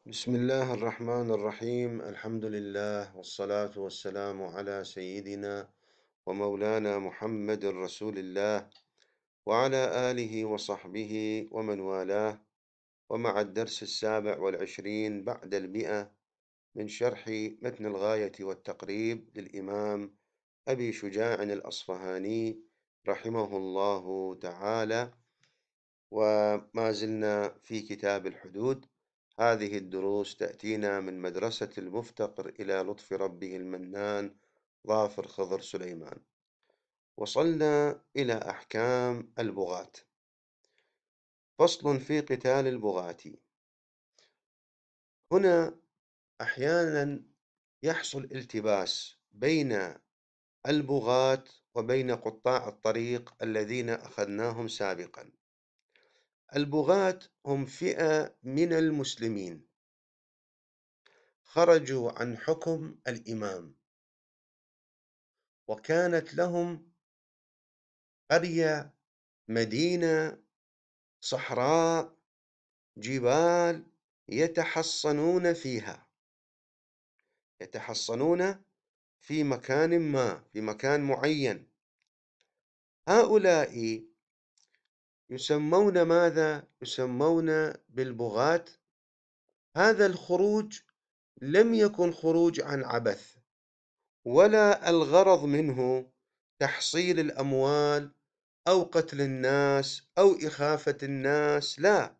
بسم الله الرحمن الرحيم. الحمد لله والصلاة والسلام على سيدنا ومولانا محمد رسول الله وعلى آله وصحبه ومن والاه. ومع الدرس 27 بعد 100 من شرح متن الغاية والتقريب للإمام أبي شجاع الأصفهاني رحمه الله تعالى، وما زلنا في كتاب الحدود. هذه الدروس تأتينا من مدرسة المفتقر إلى لطف ربه المنان ظافر خضر سليمان. وصلنا إلى أحكام البغاة. فصل في قتال البغاة. هنا أحيانا يحصل التباس بين البغاة وبين قطاع الطريق الذين أخذناهم سابقا. البغاة هم فئة من المسلمين خرجوا عن حكم الإمام، وكانت لهم قرية، مدينة، صحراء، جبال يتحصنون فيها، يتحصنون في مكان ما، في مكان معين. هؤلاء يسمون ماذا؟ يسمون بالبغاة. هذا الخروج لم يكن خروج عن عبث، ولا الغرض منه تحصيل الأموال أو قتل الناس أو إخافة الناس، لا،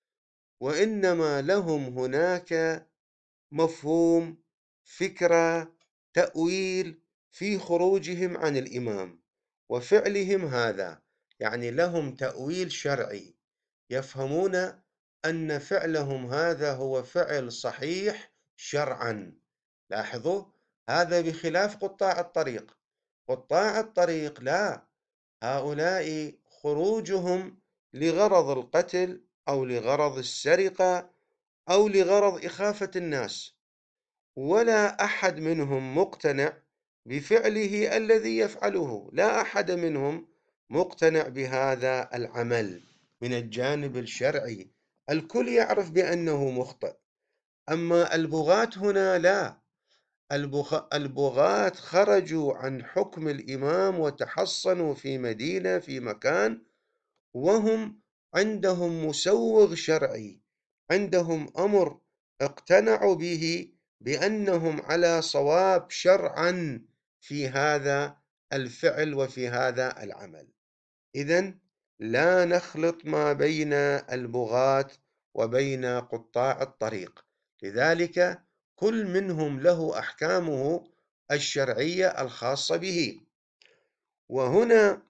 وإنما لهم هناك مفهوم، فكرة، تأويل في خروجهم عن الإمام وفعلهم هذا. يعني لهم تأويل شرعي، يفهمون أن فعلهم هذا هو فعل صحيح شرعا. لاحظوا، هذا بخلاف قطاع الطريق. قطاع الطريق لا، هؤلاء خروجهم لغرض القتل أو لغرض السرقة أو لغرض إخافة الناس، ولا أحد منهم مقتنع بفعله الذي يفعله، لا أحد منهم مقتنع بهذا العمل من الجانب الشرعي. الكل يعرف بأنه مخطئ. أما البغاة هنا لا، البغاة خرجوا عن حكم الإمام وتحصنوا في مدينة، في مكان، وهم عندهم مسوغ شرعي، عندهم أمر اقتنعوا به بأنهم على صواب شرعا في هذا الفعل وفي هذا العمل. إذن لا نخلط ما بين البغاة وبين قطاع الطريق، لذلك كل منهم له أحكامه الشرعية الخاصة به. وهنا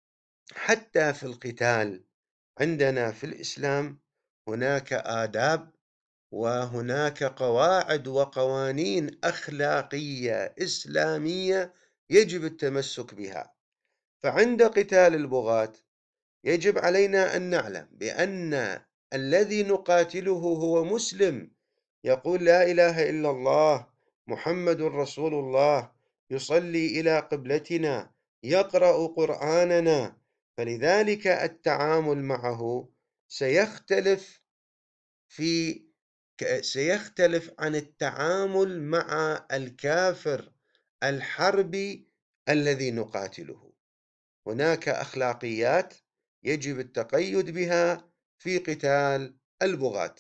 حتى في القتال عندنا في الإسلام هناك آداب وهناك قواعد وقوانين أخلاقية إسلامية يجب التمسك بها. فعند قتال البغاة يجب علينا أن نعلم بأن الذي نقاتله هو مسلم، يقول لا إله إلا الله محمد رسول الله، يصلي إلى قبلتنا، يقرأ قرآننا. فلذلك التعامل معه سيختلف في سيختلف عن التعامل مع الكافر الحربي الذي نقاتله. هناك أخلاقيات يجب التقيد بها في قتال البغاة،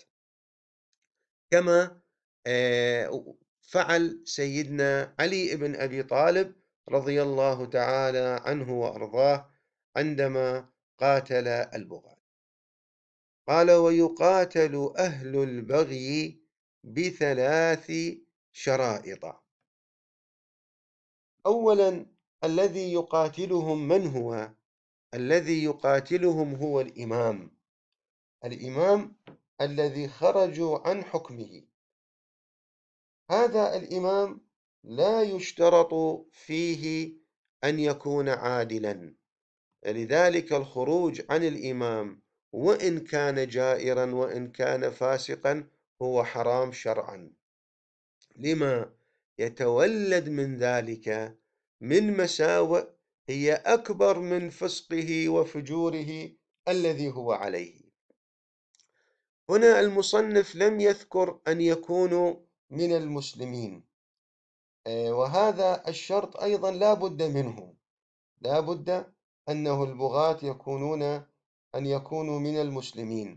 كما فعل سيدنا علي بن أبي طالب رضي الله تعالى عنه وأرضاه عندما قاتل البغاة. قال: ويقاتل أهل البغي بثلاث شرائط. أولا، الذي يقاتلهم من هو؟ الذي يقاتلهم هو الإمام، الإمام الذي خرجوا عن حكمه. هذا الإمام لا يشترط فيه أن يكون عادلا، لذلك الخروج عن الإمام وإن كان جائرا وإن كان فاسقا هو حرام شرعا. لما؟ يتولد من ذلك من مساوئ هي أكبر من فسقه وفجوره الذي هو عليه. هنا المصنف لم يذكر أن يكونوا من المسلمين، وهذا الشرط أيضا لا بد منه، لا بد أنه البغاة أن يكونوا من المسلمين.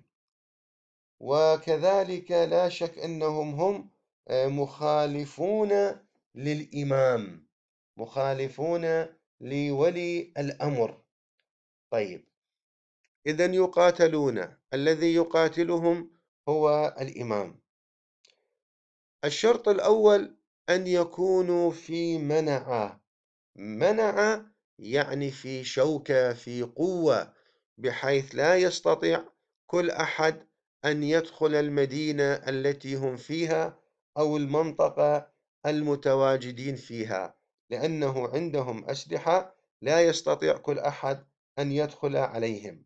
وكذلك لا شك أنهم هم مخالفون للإمام، مخالفون لولي الأمر. طيب، إذن يقاتلون، الذي يقاتلهم هو الإمام. الشرط الأول أن يكونوا في منعة، منعة يعني في شوكة، في قوة، بحيث لا يستطيع كل أحد أن يدخل المدينة التي هم فيها أو المنطقة المتواجدين فيها، لأنه عندهم أسلحة لا يستطيع كل أحد أن يدخل عليهم.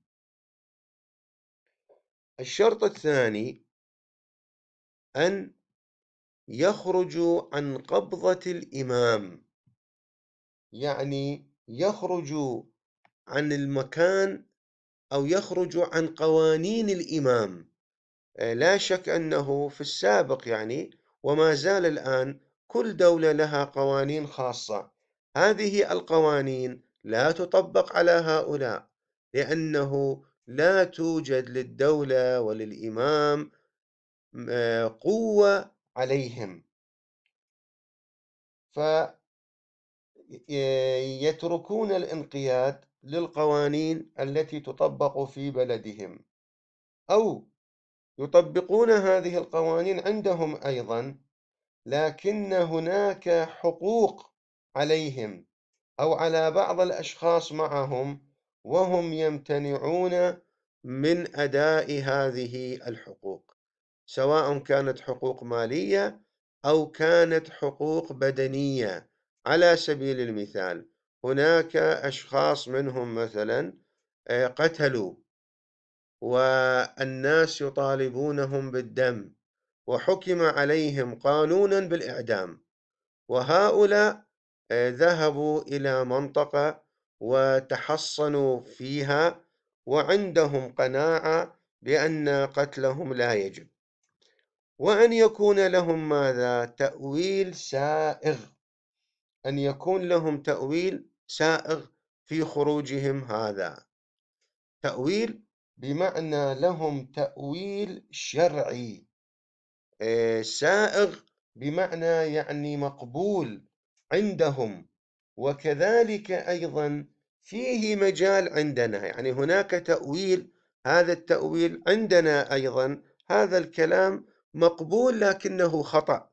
الشرط الثاني أن يخرجوا عن قبضة الإمام، يعني يخرجوا عن المكان أو يخرجوا عن قوانين الإمام. لا شك أنه في السابق يعني وما زال الآن كل دولة لها قوانين خاصة، هذه القوانين لا تطبق على هؤلاء، لأنه لا توجد للدولة وللإمام قوة عليهم، فيتركون الانقياد للقوانين التي تطبق في بلدهم، أو يطبقون هذه القوانين عندهم أيضا، لكن هناك حقوق عليهم أو على بعض الأشخاص معهم، وهم يمتنعون من أداء هذه الحقوق، سواء كانت حقوق مالية أو كانت حقوق بدنية. على سبيل المثال، هناك أشخاص منهم مثلا قتلوا، والناس يطالبونهم بالدم، وحكم عليهم قانونا بالإعدام، وهؤلاء ذهبوا إلى منطقة وتحصنوا فيها، وعندهم قناعة بأن قتلهم لا يجب، وأن يكون لهم ماذا؟ تأويل سائغ، أن يكون لهم تأويل سائغ في خروجهم. هذا تأويل بمعنى لهم تأويل شرعي، سائغ بمعنى يعني مقبول عندهم، وكذلك أيضا فيه مجال عندنا، يعني هناك تأويل، هذا التأويل عندنا أيضا هذا الكلام مقبول لكنه خطأ.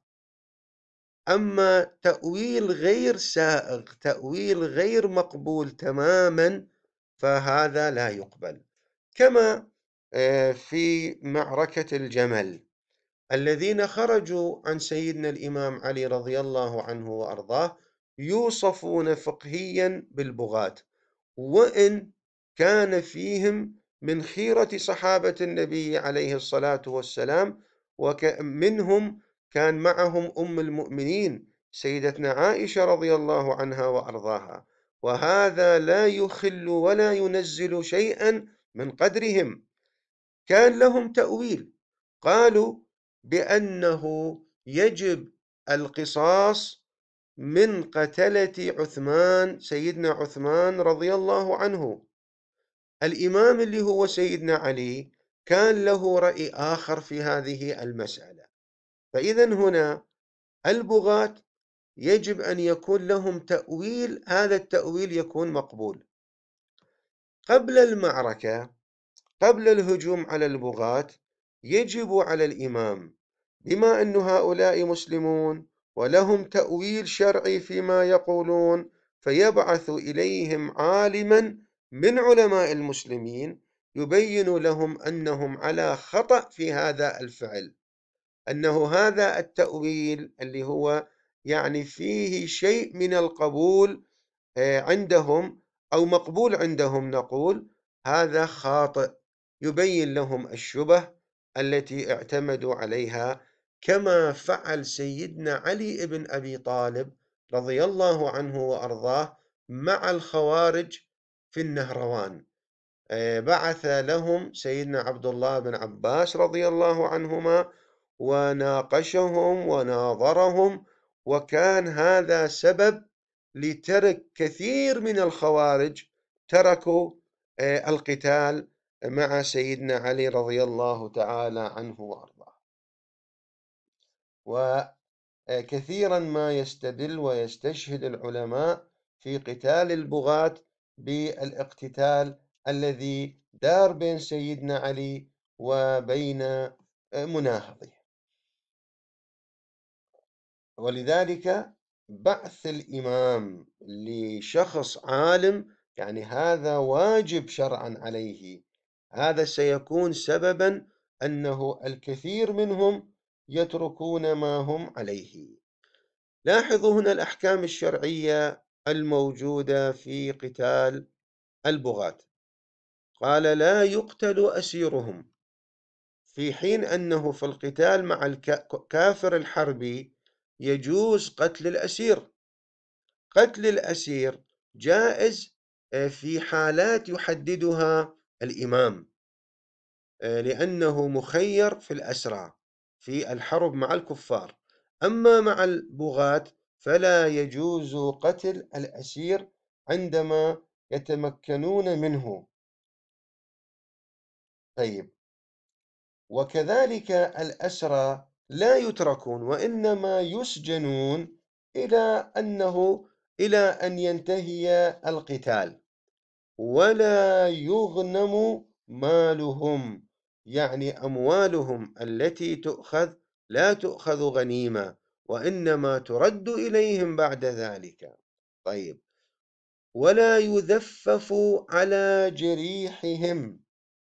أما تأويل غير سائغ، تأويل غير مقبول تماما، فهذا لا يقبل. كما في معركة الجمل، الذين خرجوا عن سيدنا الإمام علي رضي الله عنه وأرضاه يوصفون فقهيا بالبغاة، وإن كان فيهم من خيرة صحابة النبي عليه الصلاة والسلام، ومنهم كان معهم أم المؤمنين سيدتنا عائشة رضي الله عنها وأرضاها، وهذا لا يخل ولا ينزل شيئا من قدرهم. كان لهم تأويل، قالوا بأنه يجب القصاص من قتلة عثمان، سيدنا عثمان رضي الله عنه. الإمام اللي هو سيدنا علي كان له رأي آخر في هذه المسألة. فإذا هنا البغاة يجب أن يكون لهم تأويل، هذا التأويل يكون مقبول. قبل المعركة، قبل الهجوم على البغاة، يجب على الإمام، بما أن هؤلاء مسلمون ولهم تأويل شرعي فيما يقولون، فيبعث إليهم عالما من علماء المسلمين يبين لهم أنهم على خطأ في هذا الفعل، أنه هذا التأويل اللي هو يعني فيه شيء من القبول عندهم أو مقبول عندهم، نقول هذا خاطئ، يبين لهم الشبه التي اعتمدوا عليها، كما فعل سيدنا علي بن أبي طالب رضي الله عنه وأرضاه مع الخوارج في النهروان. بعث لهم سيدنا عبد الله بن عباس رضي الله عنهما وناقشهم وناظرهم، وكان هذا سبب لترك كثير من الخوارج، تركوا القتال مع سيدنا علي رضي الله تعالى عنه وأرضاه. وكثيرا ما يستدل ويستشهد العلماء في قتال البغاة بالاقتتال الذي دار بين سيدنا علي وبين مناهضه. ولذلك بعث الإمام لشخص عالم يعني هذا واجب شرعا عليه، هذا سيكون سببا أنه الكثير منهم يتركون ما هم عليه. لاحظوا هنا الأحكام الشرعية الموجودة في قتال البغاة. قال: لا يقتل أسيرهم، في حين أنه في القتال مع الكافر الحربي يجوز قتل الأسير. قتل الأسير جائز في حالات يحددها الإمام، لأنه مخير في الأسرى في الحرب مع الكفار. أما مع البغاة فلا يجوز قتل الأسير عندما يتمكنون منه. طيب، وكذلك الأسرى لا يتركون، وإنما يسجنون إلى أن ينتهي القتال، ولا يغنم مالهم، يعني أموالهم التي تؤخذ لا تؤخذ غنيمة، وإنما ترد إليهم بعد ذلك. طيب، ولا يذفف على جريحهم.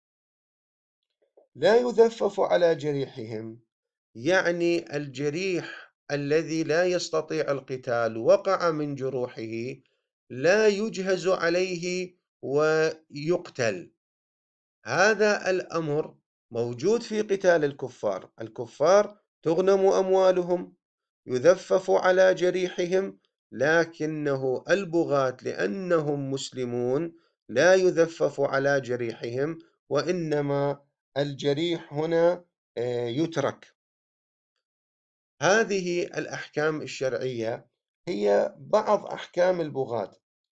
لا يذفف على جريحهم يعني الجريح الذي لا يستطيع القتال وقع من جروحه لا يجهز عليه ويقتل. هذا الأمر موجود في قتال الكفار. الكفار تغنم أموالهم، يذفف على جريحهم، لكنه البغاة لأنهم مسلمون لا يذفف على جريحهم، وإنما الجريح هنا يترك. هذه الأحكام الشرعية هي بعض أحكام البغاة،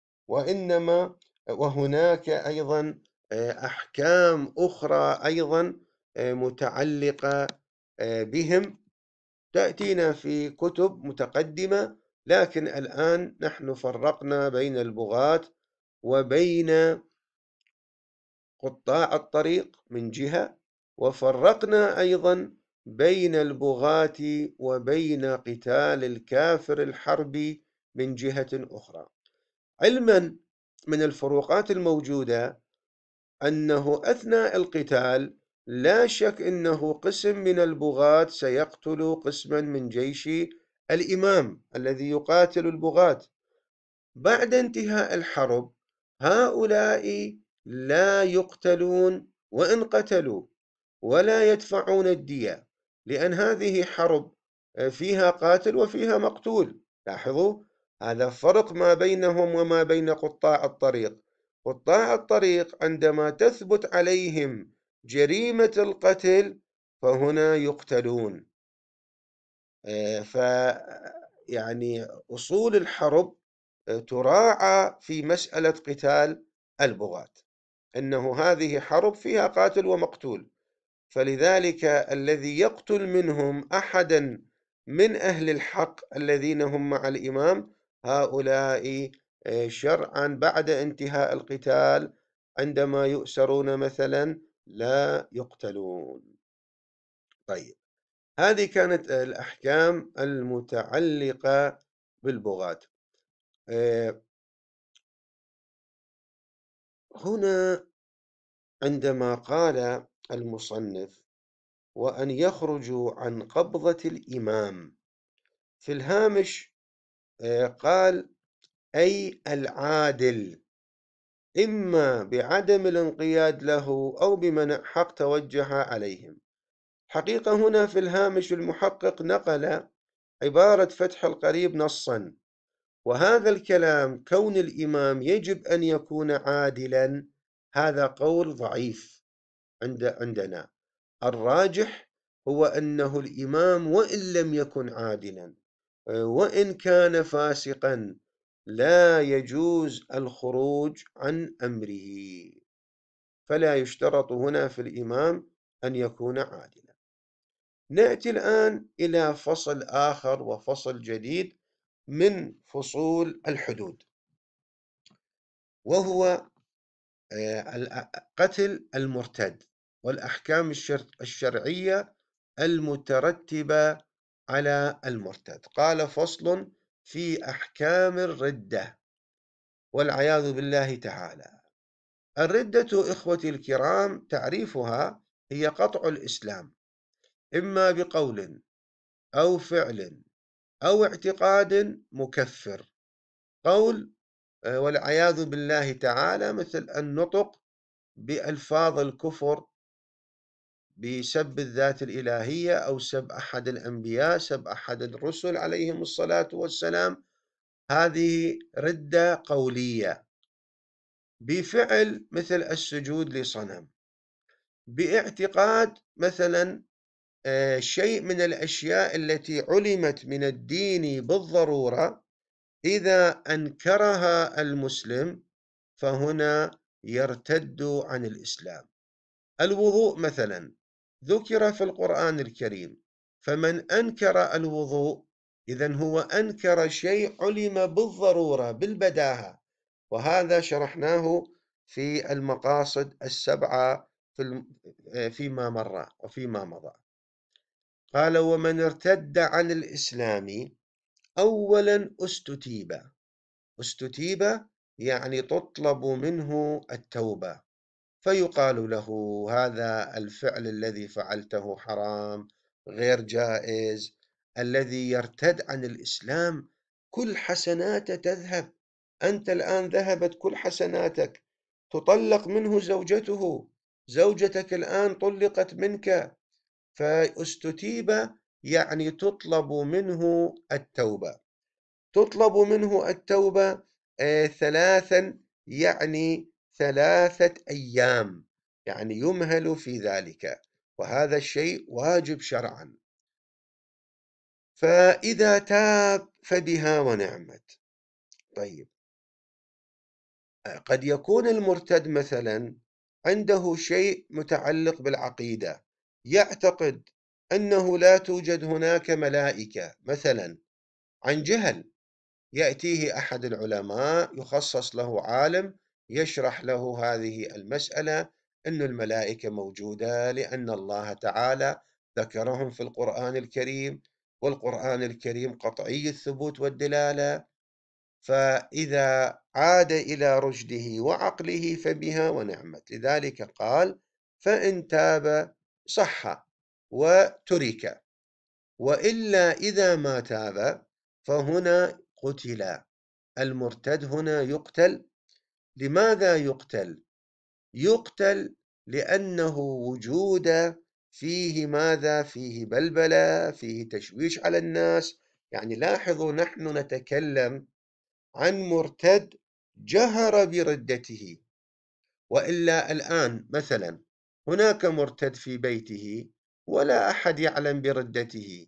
وهناك أيضا أحكام أخرى أيضا متعلقة بهم تأتينا في كتب متقدمة، لكن الآن نحن فرقنا بين البغاة وبين قطاع الطريق من جهة، وفرقنا أيضا بين البغاة وبين قتال الكافر الحربي من جهة أخرى. علما من الفروقات الموجودة أنه أثناء القتال لا شك أنه قسم من البغاة سيقتل قسما من جيش الإمام الذي يقاتل البغاة. بعد انتهاء الحرب هؤلاء لا يقتلون وإن قتلوا، ولا يدفعون الدية، لأن هذه حرب فيها قاتل وفيها مقتول. لاحظوا هذا فرق ما بينهم وما بين قطاع الطريق. قطاع الطريق عندما تثبت عليهم جريمة القتل فهنا يقتلون. يعني أصول الحرب تراعى في مسألة قتال البغاة، أنه هذه حرب فيها قاتل ومقتول، فلذلك الذي يقتل منهم أحدا من أهل الحق الذين هم مع الإمام هؤلاء شرعا بعد انتهاء القتال عندما يؤسرون مثلا لا يقتلون. طيب، هذه كانت الأحكام المتعلقة بالبغاة. هنا عندما قال المصنف: وأن يخرجوا عن قبضة الإمام، في الهامش قال: أي العادل، إما بعدم الانقياد له أو بمنع حق توجه عليهم. حقيقة هنا في الهامش المحقق نقل عبارة فتح القريب نصا، وهذا الكلام كون الإمام يجب أن يكون عادلا هذا قول ضعيف عندنا. الراجح هو أنه الإمام وإن لم يكن عادلا وإن كان فاسقا لا يجوز الخروج عن أمره، فلا يشترط هنا في الإمام أن يكون عادلا. نأتي الآن إلى فصل آخر وفصل جديد من فصول الحدود، وهو قتل المرتد والأحكام الشرعية المترتبة على المرتد. قال: فصل في أحكام الردة، والعياذ بالله تعالى. الردة إخوتي الكرام تعريفها هي قطع الإسلام، إما بقول أو فعل أو اعتقاد مكفر. قول والعياذ بالله تعالى مثل النطق بألفاظ الكفر، بسب الذات الإلهية أو سب أحد الأنبياء، سب أحد الرسل عليهم الصلاة والسلام، هذه ردة قولية. بفعل مثل السجود لصنم. باعتقاد مثلا شيء من الأشياء التي علمت من الدين بالضرورة إذا أنكرها المسلم فهنا يرتد عن الإسلام. الوضوء مثلا ذكر في القرآن الكريم، فمن أنكر الوضوء إذن هو أنكر شيء علم بالضرورة بالبداهة، وهذا شرحناه في المقاصد السبعة فيما مر وفيما مضى. قال: ومن ارتد عن الإسلام أولا استتيب يعني تطلب منه التوبة، فيقال له: هذا الفعل الذي فعلته حرام، غير جائز. الذي يرتد عن الإسلام كل حسناته تذهب. أنت الآن ذهبت كل حسناتك، تطلق منه زوجته، زوجتك الآن طلقت منك، فاستتيب يعني تطلب منه التوبة. تطلب منه التوبة ثلاثا، يعني 3 أيام، يعني يمهل في ذلك، وهذا الشيء واجب شرعا. فإذا تاب فبها ونعمت. طيب، قد يكون المرتد مثلا عنده شيء متعلق بالعقيدة، يعتقد أنه لا توجد هناك ملائكة مثلا عن جهل، يأتيه أحد العلماء يخصص له عالم يشرح له هذه المسألة، أن الملائكة موجودة لأن الله تعالى ذكرهم في القرآن الكريم، والقرآن الكريم قطعي الثبوت والدلالة، فإذا عاد إلى رشده وعقله فبها ونعمت. لذلك قال: فإن تاب صح وترك، وإلا إذا ما تاب فهنا قتل. المرتد هنا يقتل. لماذا يقتل؟ يقتل لأنه وجود فيه ماذا؟ فيه بلبلة، فيه تشويش على الناس. يعني لاحظوا، نحن نتكلم عن مرتد جهر بردته، وإلا الآن مثلا هناك مرتد في بيته ولا أحد يعلم بردته،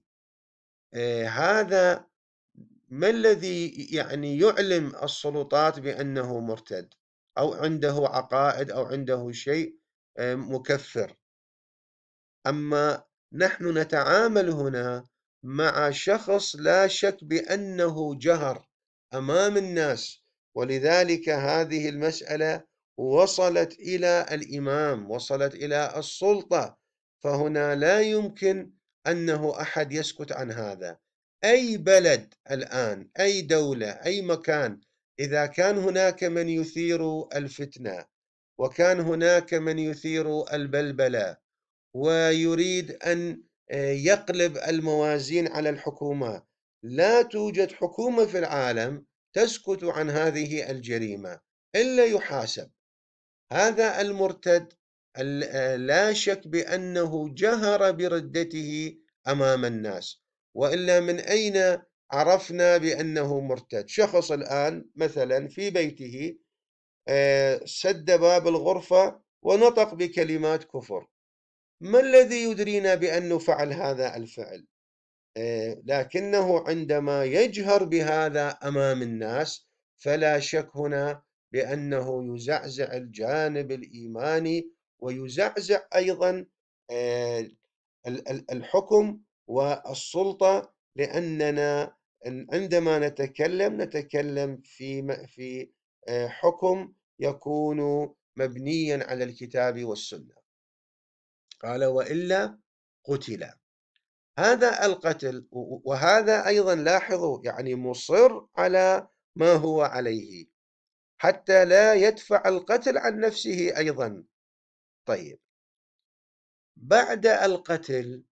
هذا ما الذي يعني يعلم السلطات بأنه مرتد أو عنده عقائد أو عنده شيء مكفر؟ أما نحن نتعامل هنا مع شخص لا شك بأنه جهر أمام الناس، ولذلك هذه المسألة وصلت إلى الإمام، وصلت إلى السلطة، فهنا لا يمكن أنه أحد يسكت عن هذا. أي بلد الآن، أي دولة، أي مكان، إذا كان هناك من يثير الفتنة وكان هناك من يثير البلبلة ويريد أن يقلب الموازين على الحكومة، لا توجد حكومة في العالم تسكت عن هذه الجريمة إلا يحاسب. هذا المرتد لا شك بأنه جهر بردته أمام الناس، وإلا من أين عرفنا بأنه مرتد؟ شخص الآن مثلا في بيته سد باب الغرفة ونطق بكلمات كفر. ما الذي يدرينا بأنه فعل هذا الفعل؟ لكنه عندما يجهر بهذا أمام الناس فلا شك هنا بأنه يزعزع الجانب الإيماني، ويزعزع أيضا آه، الحكم والسلطة، لأننا عندما نتكلم في حكم يكون مبنيا على الكتاب والسنة. قال: وإلا قتل. هذا القتل، وهذا أيضا لاحظوا يعني مصر على ما هو عليه حتى لا يدفع القتل عن نفسه أيضا. طيب، بعد القتل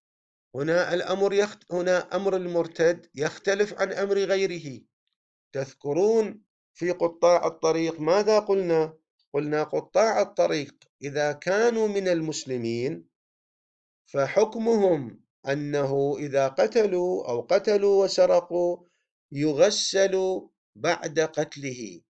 هنا أمر المرتد يختلف عن أمر غيره. تذكرون في قطاع الطريق ماذا قلنا؟ قلنا قطاع الطريق إذا كانوا من المسلمين فحكمهم أنه إذا قتلوا وسرقوا يغسلوا بعد قتله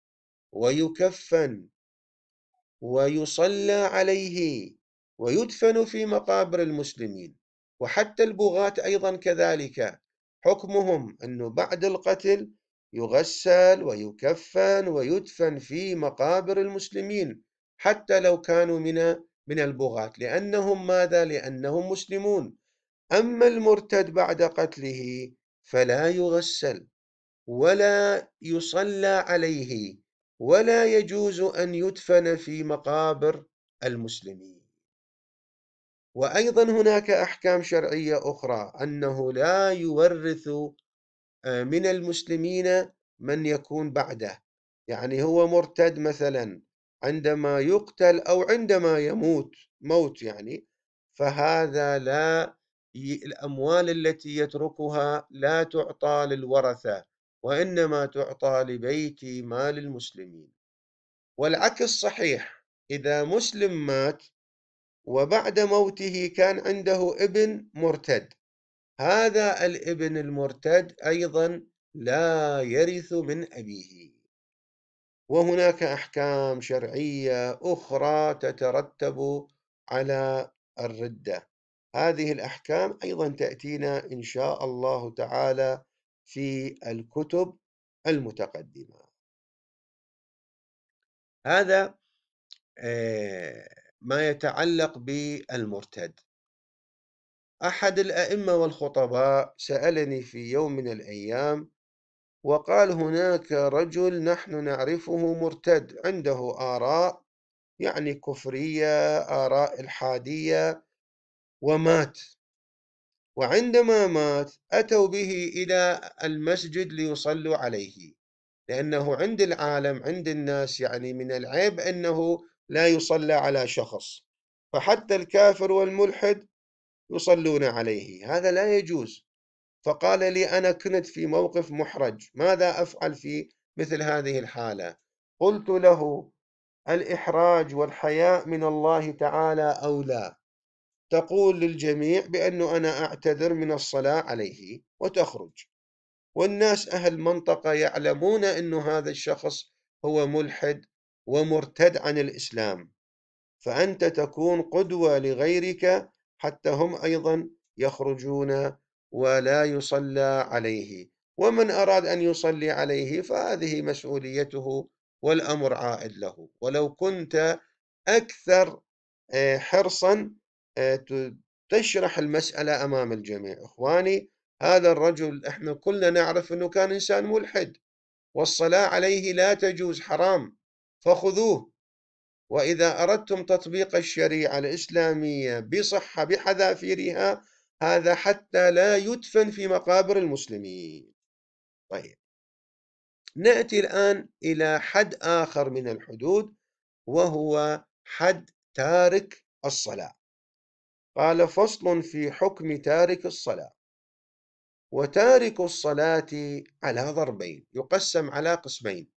ويكفن ويصلى عليه ويدفن في مقابر المسلمين. وحتى البغاة أيضا كذلك، حكمهم أنه بعد القتل يغسل ويكفن ويدفن في مقابر المسلمين، حتى لو كانوا من البغاة، لأنهم ماذا؟ لأنهم مسلمون. أما المرتد بعد قتله فلا يغسل ولا يصلى عليه ولا يجوز أن يدفن في مقابر المسلمين. وأيضا هناك أحكام شرعية أخرى، أنه لا يورث من المسلمين من يكون بعده. يعني هو مرتد مثلا، عندما يقتل أو عندما يموت موت يعني، فهذا الأموال التي يتركها لا تعطى للورثة، وإنما تعطى لبيت مال المسلمين. والعكس صحيح، إذا مسلم مات وبعد موته كان عنده ابن مرتد، هذا الابن المرتد أيضا لا يرث من أبيه. وهناك أحكام شرعية أخرى تترتب على الردة. هذه الأحكام أيضا تأتينا إن شاء الله تعالى في الكتب المتقدمة. هذا ما يتعلق بالمرتد. أحد الأئمة والخطباء سألني في يوم من الأيام وقال: هناك رجل نحن نعرفه مرتد، عنده آراء يعني كفرية، آراء إلحادية، ومات. وعندما مات أتوا به إلى المسجد ليصلوا عليه، لأنه عند العالم عند الناس يعني من العيب أنه لا يصلى على شخص، فحتى الكافر والملحد يصلون عليه، هذا لا يجوز. فقال لي: أنا كنت في موقف محرج، ماذا أفعل في مثل هذه الحالة؟ قلت له: الإحراج والحياء من الله تعالى أولى. تقول للجميع بأنه أنا أعتذر من الصلاة عليه وتخرج، والناس أهل منطقة يعلمون أن هذا الشخص هو ملحد ومرتد عن الإسلام، فأنت تكون قدوة لغيرك حتى هم أيضا يخرجون ولا يصلى عليه. ومن أراد أن يصلي عليه فهذه مسؤوليته والأمر عائد له. ولو كنت أكثر حرصا تشرح المسألة أمام الجميع: إخواني، هذا الرجل إحنا كلنا نعرف أنه كان إنسان ملحد، والصلاة عليه لا تجوز، حرام، فخذوه. وإذا أردتم تطبيق الشريعة الإسلامية بصحة بحذافيرها، هذا حتى لا يدفن في مقابر المسلمين. طيب، نأتي الآن إلى حد آخر من الحدود، وهو حد تارك الصلاة. قال: فصل في حكم تارك الصلاة. وتارك الصلاة على ضربين، يقسم على قسمين: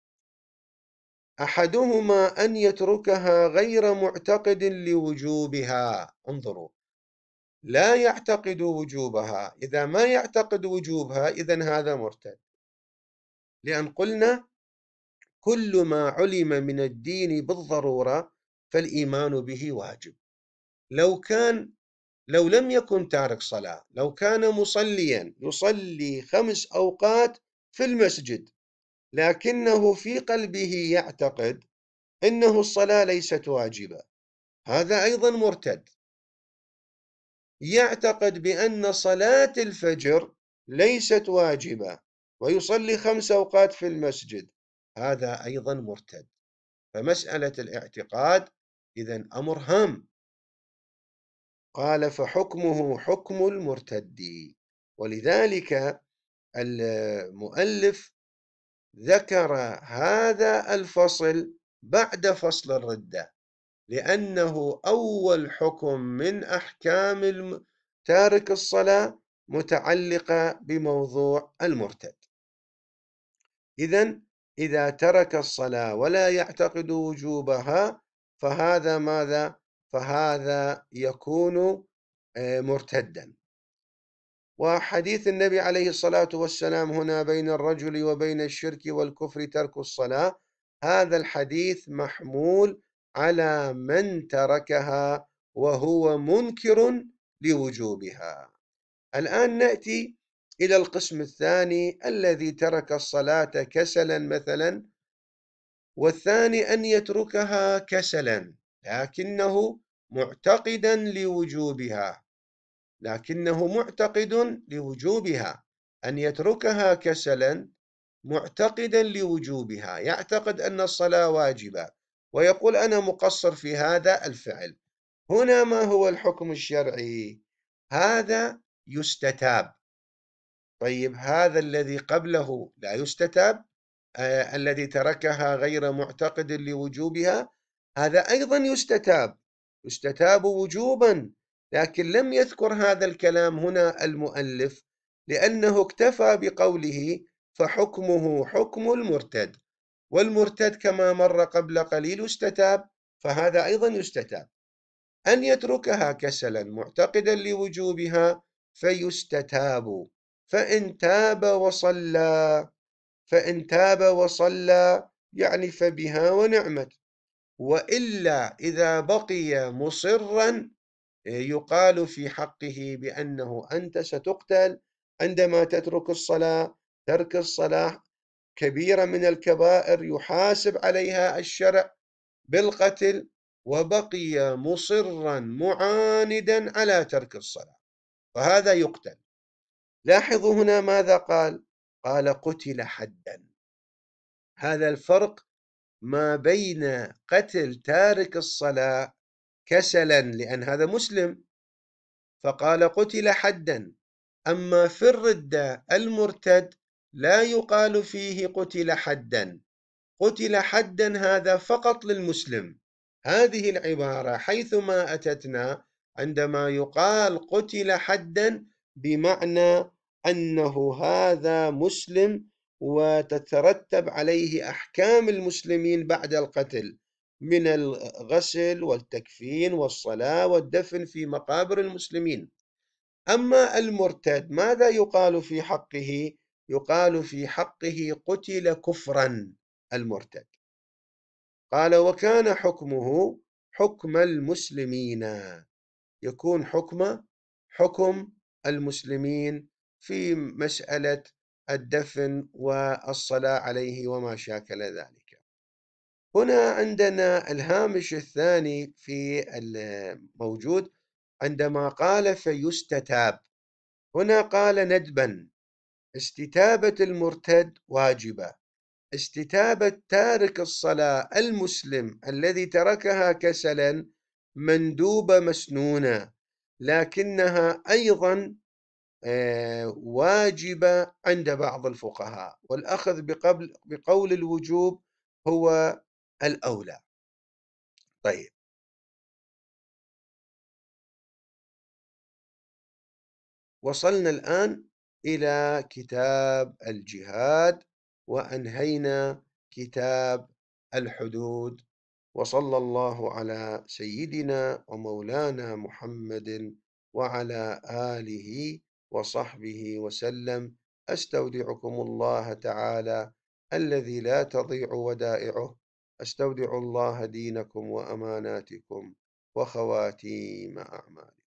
أحدهما أن يتركها غير معتقد لوجوبها. انظروا، لا يعتقد وجوبها. إذا ما يعتقد وجوبها إذن هذا مرتد، لأن قلنا كل ما علم من الدين بالضرورة فالإيمان به واجب. لو كان لو لم يكن تارك صلاة، لو كان مصليا يصلي 5 أوقات في المسجد، لكنه في قلبه يعتقد أنه الصلاة ليست واجبة، هذا أيضا مرتد. يعتقد بأن صلاة الفجر ليست واجبة ويصلي 5 أوقات في المسجد، هذا أيضا مرتد. فمسألة الاعتقاد إذن أمر هام. قال فحكمه حكم المرتد. ولذلك المؤلف ذكر هذا الفصل بعد فصل الردة، لأنه أول حكم من أحكام تارك الصلاة متعلقة بموضوع المرتد. إذن إذا ترك الصلاة ولا يعتقد وجوبها فهذا ماذا؟ فهذا يكون مرتدا. وحديث النبي عليه الصلاة والسلام هنا بين الرجل وبين الشرك والكفر ترك الصلاة، هذا الحديث محمول على من تركها وهو منكر لوجوبها. الآن نأتي إلى القسم الثاني الذي ترك الصلاة كسلا مثلا، والثاني أن يتركها كسلا لكنه معتقدا لوجوبها، أن يتركها كسلا معتقدا لوجوبها، يعتقد أن الصلاة واجبة ويقول أنا مقصر في هذا الفعل. هنا ما هو الحكم الشرعي؟ هذا يستتاب. طيب هذا الذي قبله لا يستتاب، الذي تركها غير معتقد لوجوبها، هذا أيضا يستتاب وجوبا، لكن لم يذكر هذا الكلام هنا المؤلف لأنه اكتفى بقوله فحكمه حكم المرتد، والمرتد كما مر قبل قليل يستتاب، فهذا أيضا يستتاب. أن يتركها كسلا معتقدا لوجوبها فيستتاب، فإن تاب وصلى يعني فبها ونعمت، وإلا إذا بقي مصرا يقال في حقه بأنه أنت ستقتل عندما تترك الصلاة. ترك الصلاة كبيرة من الكبائر يحاسب عليها الشرع بالقتل، وبقي مصرا معاندا على ترك الصلاة فهذا يقتل. لاحظوا هنا ماذا قال؟ قال قتل حدا. هذا الفرق ما بين قتل تارك الصلاة كسلا لأن هذا مسلم فقال قتل حدا، أما في الردة المرتد لا يقال فيه قتل حدا. قتل حدا هذا فقط للمسلم. هذه العبارة حيثما أتتنا عندما يقال قتل حدا بمعنى أنه هذا مسلم وتترتب عليه أحكام المسلمين بعد القتل من الغسل والتكفين والصلاة والدفن في مقابر المسلمين. أما المرتد ماذا يقال في حقه؟ يقال في حقه قتل كفرا المرتد. قال وكان حكمه حكم المسلمين، يكون حكم المسلمين في مسألة الدفن والصلاة عليه وما شاكل ذلك. هنا عندنا الهامش الثاني في الموجود عندما قال فيستتاب، هنا قال ندبا، استتابة المرتد واجبة، استتابة تارك الصلاة المسلم الذي تركها كسلا مندوبة مسنونة، لكنها أيضا واجبة عند بعض الفقهاء، والأخذ بقول الوجوب هو الأولى. طيب وصلنا الآن إلى كتاب الجهاد وأنهينا كتاب الحدود، وصلى الله على سيدنا ومولانا محمد وعلى آله وصحبه وسلم. أستودعكم الله تعالى الذي لا تضيع ودائعه. أستودع الله دينكم وأماناتكم وخواتيم أعمالكم.